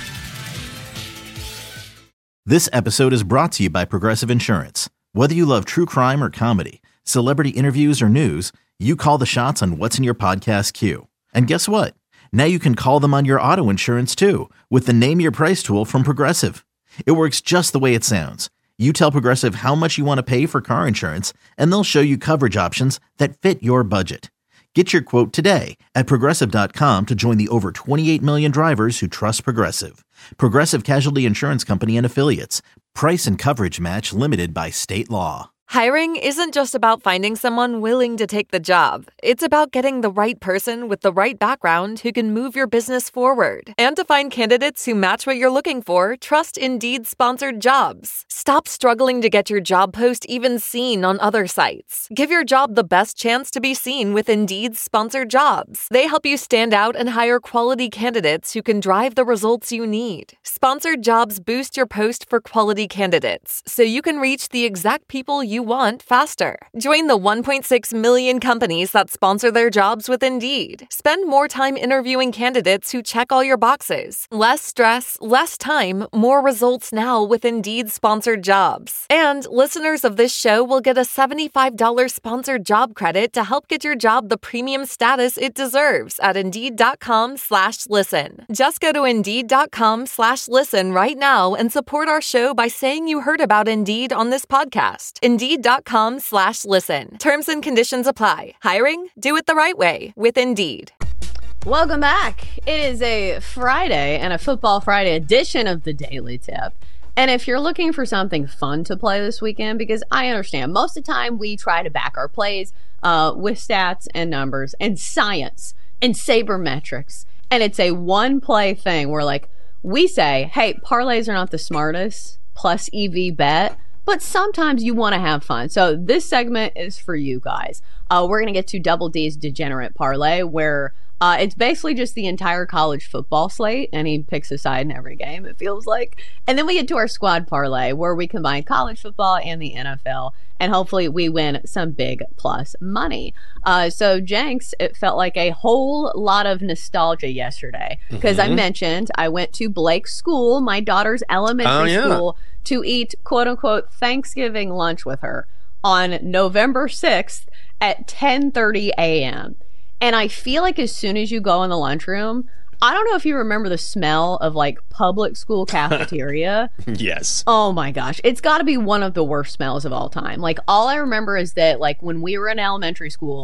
This episode is brought to you by Progressive Insurance. Whether you love true crime or comedy, celebrity interviews or news, you call the shots on what's in your podcast queue. And guess what? Now you can call them on your auto insurance too with the Name Your Price tool from Progressive. It works just the way it sounds. You tell Progressive how much you want to pay for car insurance, and they'll show you coverage options that fit your budget. Get your quote today at Progressive dot com to join the over twenty-eight million drivers who trust Progressive. Progressive Casualty Insurance Company and Affiliates. Price and coverage match limited by state law. Hiring isn't just about finding someone willing to take the job. It's about getting the right person with the right background who can move your business forward. And to find candidates who match what you're looking for, trust Indeed-sponsored jobs. Stop struggling to get your job post even seen on other sites. Give your job the best chance to be seen with Indeed-sponsored jobs. They help you stand out and hire quality candidates who can drive the results you need. Sponsored jobs boost your post for quality candidates, so you can reach the exact people you want faster. Join the one point six million companies that sponsor their jobs with Indeed. Spend more time interviewing candidates who check all your boxes. Less stress, less time, more results now with Indeed-sponsored jobs. And listeners of this show will get a seventy-five dollars sponsored job credit to help get your job the premium status it deserves at Indeed.com slash listen. Just go to Indeed.com slash listen right now and support our show by saying you heard about Indeed on this podcast. Indeed.com slash listen. Terms and conditions apply. Hiring? Do it the right way with Indeed. Welcome back. It is a Friday and a Football Friday edition of the Daily Tip. And if you're looking for something fun to play this weekend, because I understand most of the time we try to back our plays uh, with stats and numbers and science and sabermetrics. And it's a one play thing where, like, we say, hey, parlays are not the smartest, plus E V bet. But sometimes you want to have fun. So this segment is for you guys. Uh, we're going to get to Double D's Degenerate Parlay, where uh, it's basically just the entire college football slate, and he picks a side in every game, it feels like. And then we get to our Squad Parlay, where we combine college football and the N F L, and hopefully we win some big plus money. Uh, so, Jenks, it felt like a whole lot of nostalgia yesterday, because mm-hmm. I mentioned I went to Blake's school, my daughter's elementary oh, yeah. school, to eat quote-unquote Thanksgiving lunch with her on November sixth at ten thirty a.m. And I feel like as soon as you go in the lunchroom, I don't know if you remember the smell of, like, public school cafeteria. Yes. Oh, my gosh. It's got to be one of the worst smells of all time. Like, all I remember is that, like, when we were in elementary school,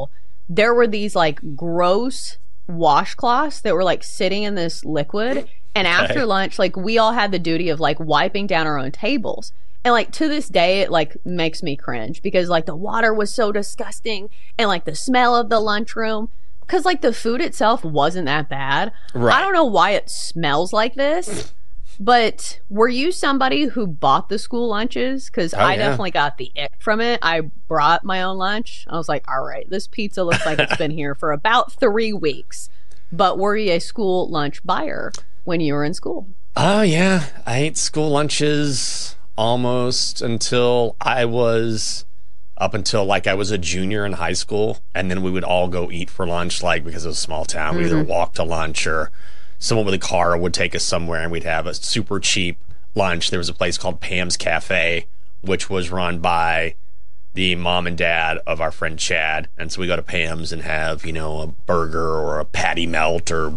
there were these like gross washcloths that were like sitting in this liquid. And after okay. lunch, like we all had the duty of like wiping down our own tables. And like to this day, it like makes me cringe because like the water was so disgusting and like the smell of the lunchroom. Because like the food itself wasn't that bad. Right. I don't know why it smells like this. But were you somebody who bought the school lunches? Because oh, I yeah. definitely got the ick from it. I brought my own lunch. I was like, all right, this pizza looks like it's been here for about three weeks. But were you a school lunch buyer when you were in school? Oh, yeah. I ate school lunches almost until I was up until like I was a junior in high school. And then we would all go eat for lunch, like because it was a small town. Mm-hmm. We'd either walk to lunch or someone with a car would take us somewhere and we'd have a super cheap lunch. There was a place called Pam's Cafe, which was run by the mom and dad of our friend Chad. And so we go to Pam's and have, you know, a burger or a patty melt or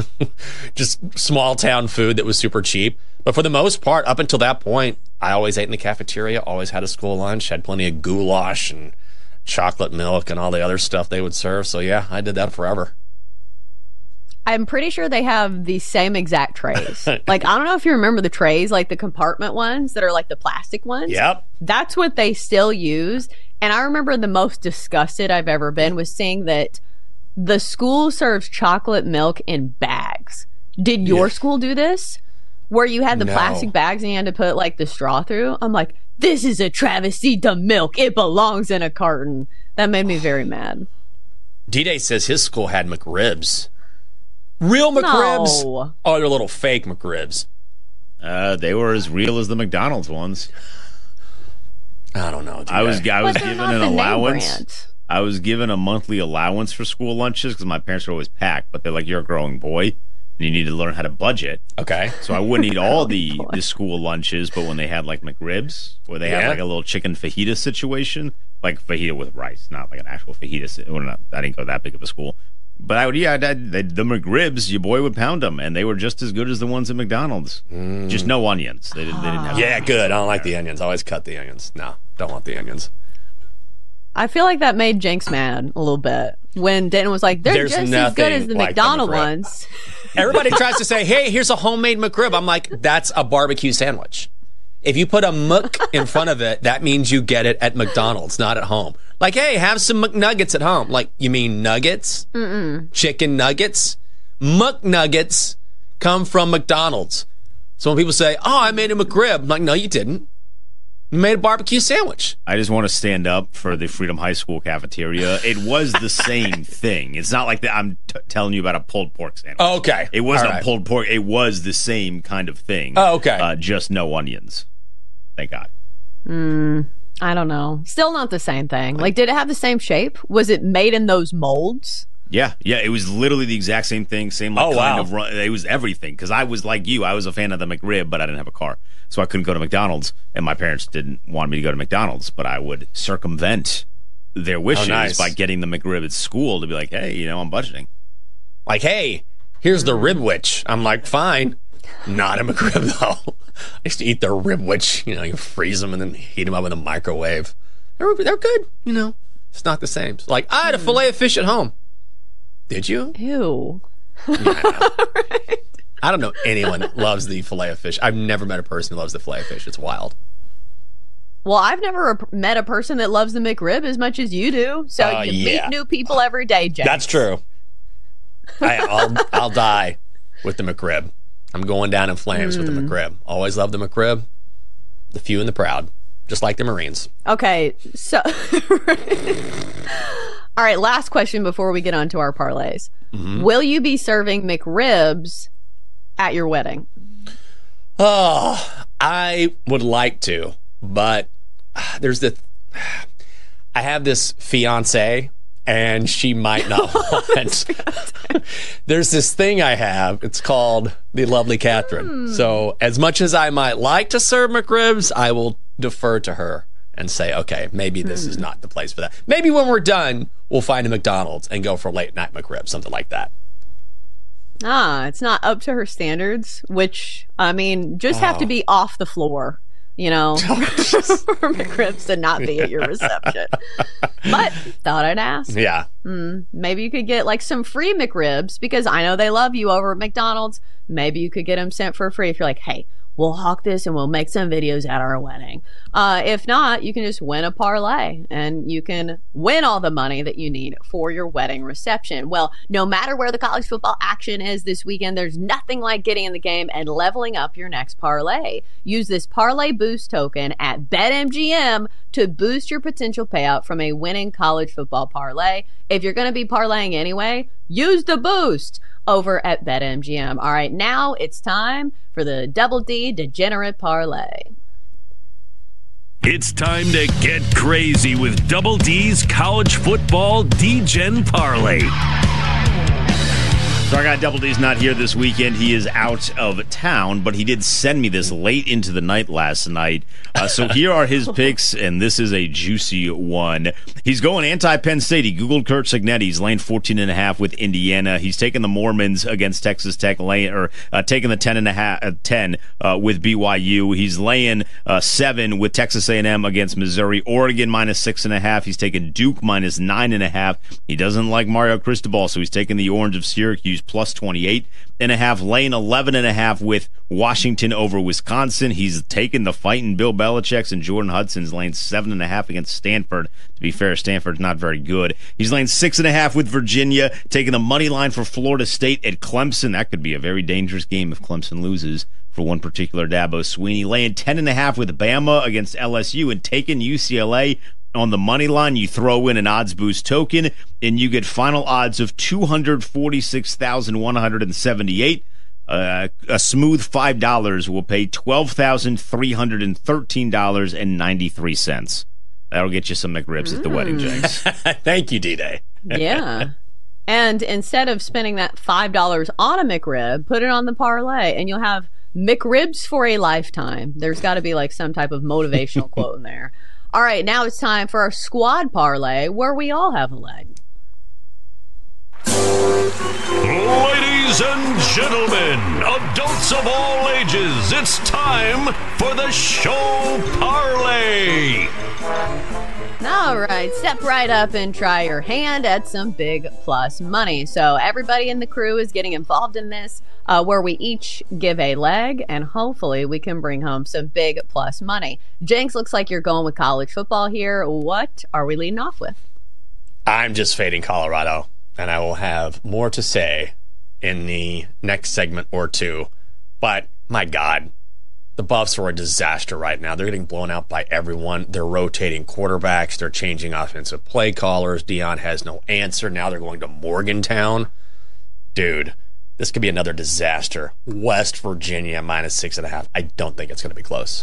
just small town food that was super cheap. But for the most part, up until that point, I always ate in the cafeteria, always had a school lunch, had plenty of goulash and chocolate milk and all the other stuff they would serve. So yeah, I did that forever. I'm pretty sure they have the same exact trays. Like, I don't know if you remember the trays, like the compartment ones that are like the plastic ones. Yep. That's what they still use. And I remember the most disgusted I've ever been was seeing that the school serves chocolate milk in bags. Did your yeah. school do this? Where you had the no. plastic bags and you had to put like the straw through? I'm like, this is a travesty to milk. It belongs in a carton. That made me very mad. D-Day says his school had McRibs. Real McRibs? No. Oh, they're little fake McRibs. Uh, they were as real as the McDonald's ones. I don't know. I was I was given an allowance. I was given a monthly allowance for school lunches because my parents were always packed. But they're like, you're a growing boy, and you need to learn how to budget. Okay. So I wouldn't eat all the, the school lunches, but when they had like McRibs, or they yeah. had like a little chicken fajita situation, like fajita with rice, not like an actual fajita. Well, not, I didn't go that big of a school. But I would, yeah, I, the, the McRibs, your boy would pound them, and they were just as good as the ones at McDonald's. Mm. Just no onions. They didn't. They didn't have. Yeah, good. I don't like the onions. I always cut the onions. No, don't want the onions. I feel like that made Jenks mad a little bit when Denton was like, "They're There's just as good as the like McDonald the ones." Everybody tries to say, "Hey, here's a homemade McRib." I'm like, "That's a barbecue sandwich." If you put a Mc in front of it, that means you get it at McDonald's, not at home. Like, hey, have some McNuggets at home. Like, you mean nuggets? Mm-mm. Chicken nuggets? McNuggets come from McDonald's. So when people say, oh, I made a McRib, I'm like, no, you didn't. You made a barbecue sandwich. I just want to stand up for the Freedom High School cafeteria. It was the same thing. It's not like that I'm t- telling you about a pulled pork sandwich. Oh, okay. It wasn't right. a pulled pork. It was the same kind of thing. Oh, okay. Uh, just no onions. Thank God. Mm, I don't know. Still not the same thing. Like, did it have the same shape? Was it made in those molds? Yeah, yeah. It was literally the exact same thing. Same like oh, kind wow. of run. It was everything. Because I was like you. I was a fan of the McRib, but I didn't have a car. So I couldn't go to McDonald's. And my parents didn't want me to go to McDonald's. But I would circumvent their wishes oh, nice. by getting the McRib at school to be like, hey, you know, I'm budgeting. Like, hey, here's the ribwich. I'm like, fine. Not a McRib, though. I used to eat the ribwich. You know, you freeze them and then heat them up in the microwave. They're, they're good, you know. It's not the same. It's like, I had a fillet of fish at home. Did you? Ew. Yeah, I, know. Right. I don't know anyone that loves the fillet of fish. I've never met a person who loves the fillet of fish. It's wild. Well, I've never met a person that loves the McRib as much as you do. So uh, you yeah. meet new people every day, Jack. That's true. I, I'll, I'll die with the McRib. I'm going down in flames mm. with the McRib. Always love the McRib. The few and the proud. Just like the Marines. Okay, so... All right, last question before we get on to our parlays. Mm-hmm. Will you be serving McRibs at your wedding? Oh, I would like to, but there's the... I have this fiance, and she might not want. There's this thing I have. It's called the Lovely Catherine. Mm. So as much as I might like to serve McRibs, I will defer to her and say, okay, maybe this mm. is not the place for that. Maybe when we're done, we'll find a McDonald's and go for late night McRibs, something like that. Ah, it's not up to her standards, which, I mean, just oh. have to be off the floor. you know, for McRibs to not be at your reception. But thought I'd ask. Yeah. Mm, maybe you could get like some free McRibs because I know they love you over at McDonald's. Maybe you could get them sent for free if you're like, hey, we'll hawk this and we'll make some videos at our wedding. Uh, if not, you can just win a parlay and you can win all the money that you need for your wedding reception. Well, no matter where the college football action is this weekend, there's nothing like getting in the game and leveling up your next parlay. Use this Parlay Boost token at BetMGM to boost your potential payout from a winning college football parlay. If you're going to be parlaying anyway, use the boost over at BetMGM. All right, now it's time for the Double D Degenerate Parlay. It's time to get crazy with Double D's College Football D-Gen Parlay. So our guy Double D's not here this weekend. He is out of town, but he did send me this late into the night last night. Uh, so here are his picks, and this is a juicy one. He's going anti-Penn State. He Googled Curt Cignetti. He's laying fourteen and a half with Indiana. He's taking the Mormons against Texas Tech, laying or uh, taking the ten and a half, uh, ten uh, with B Y U. He's laying uh, seven with Texas A and M against Missouri. Oregon minus six and a half. He's taking Duke minus nine and a half. He doesn't like Mario Cristobal, so he's taking the Orange of Syracuse plus twenty-eight and a half, laying eleven and a half with Washington over Wisconsin. He's taken the fighting Bill Belichick's, and Jordan Hudson's laying seven and a half against Stanford. To be fair, Stanford's not very good. He's laying six and a half with Virginia, taking the money line for Florida State at Clemson. That could be a very dangerous game if Clemson loses for one particular Dabo Swinney. Laying ten and a half with Bama against L S U and taking U C L A on the money line. You throw in an odds boost token, and you get final odds of two hundred forty-six thousand one hundred seventy-eight. Uh, a smooth five dollars will pay twelve thousand three hundred thirteen dollars and ninety-three cents. That'll get you some McRibs mm. at the wedding, Jenks. Thank you, D-Day. Yeah. And instead of spending that five dollars on a McRib, put it on the parlay, and you'll have McRibs for a lifetime. There's got to be like some type of motivational quote in there. All right, now it's time for our squad parlay, where we all have a leg. Ladies and gentlemen, adults of all ages, it's time for the show parlay. All right, step right up and try your hand at some big plus money. So everybody in the crew is getting involved in this, uh, where we each give a leg, and hopefully we can bring home some big plus money. Jenks, looks like you're going with college football here. What are we leading off with? I'm just fading Colorado, and I will have more to say in the next segment or two. But, my God, the Buffs are a disaster right now. They're getting blown out by everyone. They're rotating quarterbacks. They're changing offensive play callers. Deion has no answer. Now they're going to Morgantown. Dude, this could be another disaster. West Virginia minus six and a half. I don't think it's going to be close.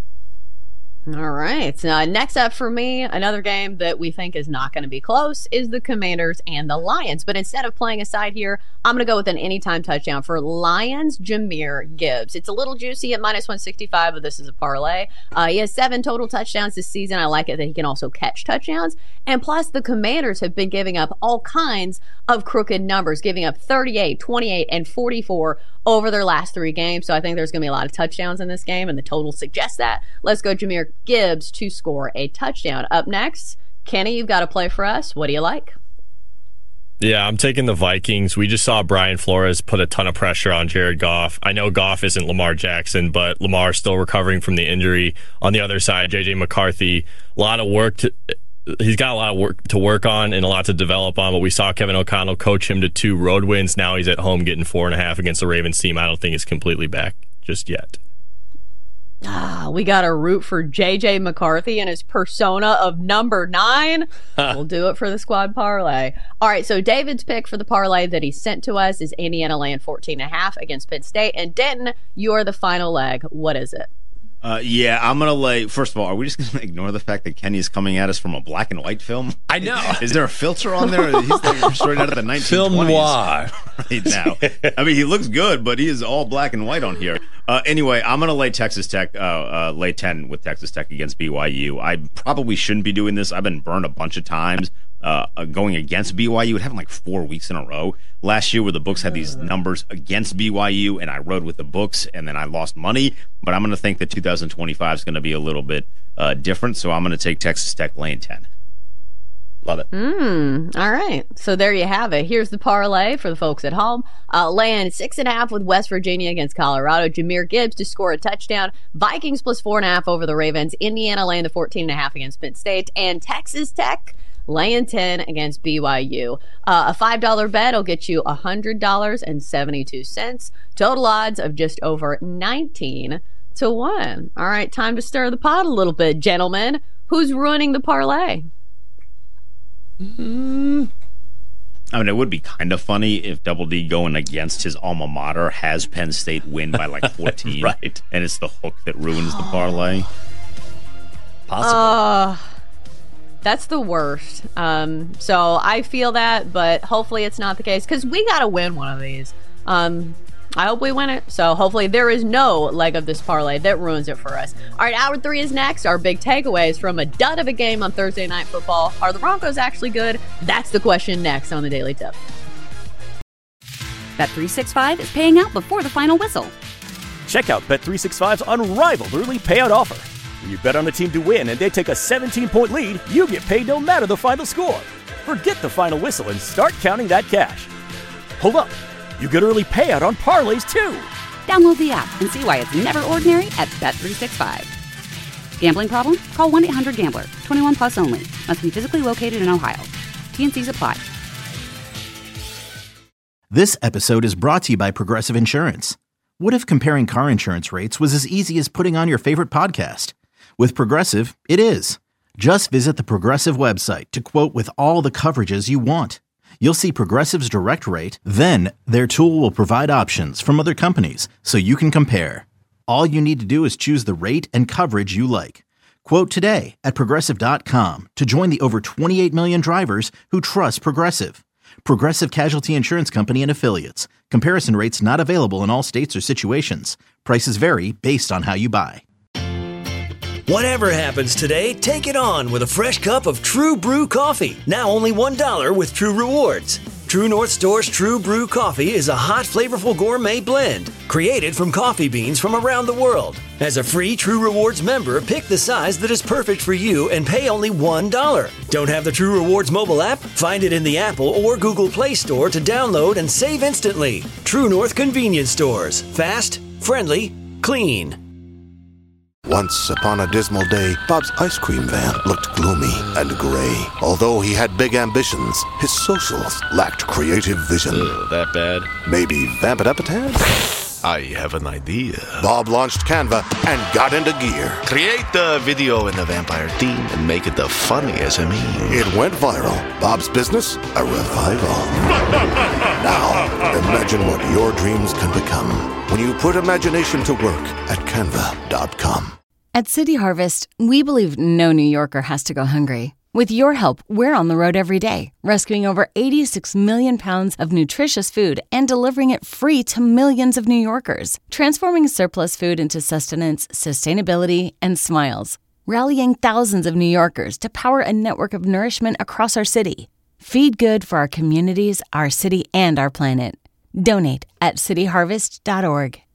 All right. Uh, next up for me, another game that we think is not going to be close is the Commanders and the Lions. But instead of playing a side here, I'm going to go with an anytime touchdown for Lions, Jahmyr Gibbs. It's a little juicy at minus one sixty-five, but this is a parlay. Uh, he has seven total touchdowns this season. I like it that he can also catch touchdowns. And plus, the Commanders have been giving up all kinds of crooked numbers, giving up thirty-eight, twenty-eight, and forty-four over their last three games. So I think there's going to be a lot of touchdowns in this game, and the total suggests that. Let's go Jahmyr Gibbs to score a touchdown. Up next, Kenny, you've got to play for us. What do you like? Yeah, I'm taking the Vikings. We just saw Brian Flores put a ton of pressure on Jared Goff. I know Goff isn't Lamar Jackson, but Lamar is still recovering from the injury. On the other side, J J McCarthy, a lot of work to... He's got a lot of work to work on and a lot to develop on, but we saw Kevin O'Connell coach him to two road wins. Now he's at home getting four and a half against the Ravens team. I don't think it's completely back just yet. Ah, we got to root for J J McCarthy and his persona of number nine. We'll do it for the squad parlay. All right, so David's pick for the parlay that he sent to us is Indiana laying fourteen and a half against Penn State. And Denton, you're the final leg. What is it? Uh, yeah, I'm going to lay... First of all, are we just going to ignore the fact that Kenny is coming at us from a black and white film? I know. Is there a filter on there? He's like straight out of the nineteen twenties. Film noir. Right now. I mean, he looks good, but he is all black and white on here. Uh, anyway, I'm going to lay Texas Tech, uh, uh, lay ten with Texas Tech against B Y U. I probably shouldn't be doing this. I've been burned a bunch of times uh, going against B Y U. It happened like four weeks in a row last year where the books had these numbers against B Y U, and I rode with the books, and then I lost money. But I'm going to think that two thousand twenty-five is going to be a little bit uh, different, so I'm going to take Texas Tech lane ten. Love it. Mm, all right. So there you have it. Here's the parlay for the folks at home. Uh, laying six and a half with West Virginia against Colorado. Jahmyr Gibbs to score a touchdown. Vikings plus four and a half over the Ravens. Indiana laying the fourteen and a half against Penn State. And Texas Tech laying ten against B Y U. Uh, a five dollar bet will get you one hundred dollars and seventy-two cents. Total odds of just over nineteen to one. All right. Time to stir the pot a little bit, gentlemen. Who's ruining the parlay? Mm-hmm. I mean, it would be kind of funny if Double D going against his alma mater has Penn State win by like fourteen. Right. And it's the hook that ruins the parlay. Possible. Uh, that's the worst. Um, so I feel that, but hopefully it's not the case because we got to win one of these. Um, I hope we win it. So hopefully there is no leg of this parlay that ruins it for us. All right, hour three is next. Our big takeaways from a dud of a game on Thursday Night Football. Are the Broncos actually good? That's the question next on the Daily Tip. Bet three sixty-five is paying out before the final whistle. Check out Bet three sixty-five's unrivaled early payout offer. When you bet on a team to win and they take a seventeen-point lead, you get paid no matter the final score. Forget the final whistle and start counting that cash. Hold up. You get early payout on parlays, too. Download the app and see why it's never ordinary at Bet three sixty-five. Gambling problem? Call one eight hundred gambler. twenty-one plus only. Must be physically located in Ohio. T and C's apply. This episode is brought to you by Progressive Insurance. What if comparing car insurance rates was as easy as putting on your favorite podcast? With Progressive, it is. Just visit the Progressive website to quote with all the coverages you want. You'll see Progressive's direct rate, then their tool will provide options from other companies so you can compare. All you need to do is choose the rate and coverage you like. Quote today at Progressive dot com to join the over twenty-eight million drivers who trust Progressive. Progressive Casualty Insurance Company and Affiliates. Comparison rates not available in all states or situations. Prices vary based on how you buy. Whatever happens today, take it on with a fresh cup of True Brew coffee. Now only one dollar with True Rewards. True North Store's True Brew coffee is a hot, flavorful gourmet blend created from coffee beans from around the world. As a free True Rewards member, pick the size that is perfect for you and pay only one dollar. Don't have the True Rewards mobile app? Find it in the Apple or Google Play Store to download and save instantly. True North Convenience Stores. Fast, friendly, clean. Once upon a dismal day, Bob's ice cream van looked gloomy and gray. Although he had big ambitions, his socials lacked creative vision. Ugh, that bad? Maybe vamp it up a tad? I have an idea. Bob launched Canva and got into gear. Create the video in the vampire theme and make it the funniest of me. It went viral. Bob's business, a revival. Now, imagine what your dreams can become when you put imagination to work at canva dot com. At City Harvest, we believe no New Yorker has to go hungry. With your help, we're on the road every day, rescuing over eighty-six million pounds of nutritious food and delivering it free to millions of New Yorkers, transforming surplus food into sustenance, sustainability, and smiles, rallying thousands of New Yorkers to power a network of nourishment across our city. Feed good for our communities, our city, and our planet. Donate at city harvest dot org.